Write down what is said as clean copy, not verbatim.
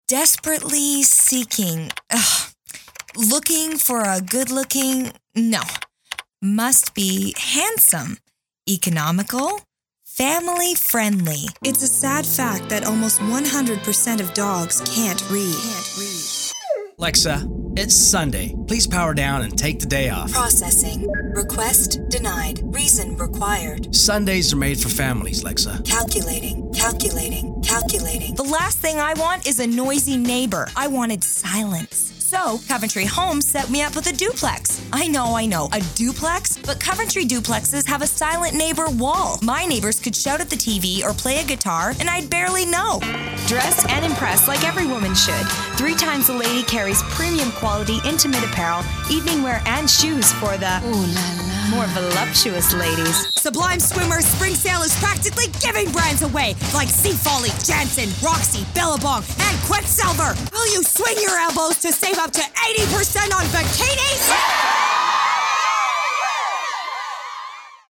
Desperately seeking. Looking for a good-looking. No. Must be handsome, economical, family-friendly. It's a sad fact that almost 100% of dogs can't read. Alexa, it's Sunday. Please power down and take the day off. Processing. Request denied. Reason required. Sundays are made for families, Alexa. Calculating. The last thing I want is a noisy neighbor. I wanted silence. So, Coventry Homes set me up with a duplex. I know, a duplex? But Coventry duplexes have a silent neighbor wall. My neighbors could shout at the TV or play a guitar, and I'd barely know. Dress and impress like every woman should. 3 times a lady carries premium quality intimate apparel, evening wear, and shoes for the more voluptuous ladies. Sublime Swimmer's spring sale is practically giving brands away, like Sea Folly, Jansen, Roxy, Billabong, and Quicksilver. Will you swing your elbows to save up to 80% on bikinis?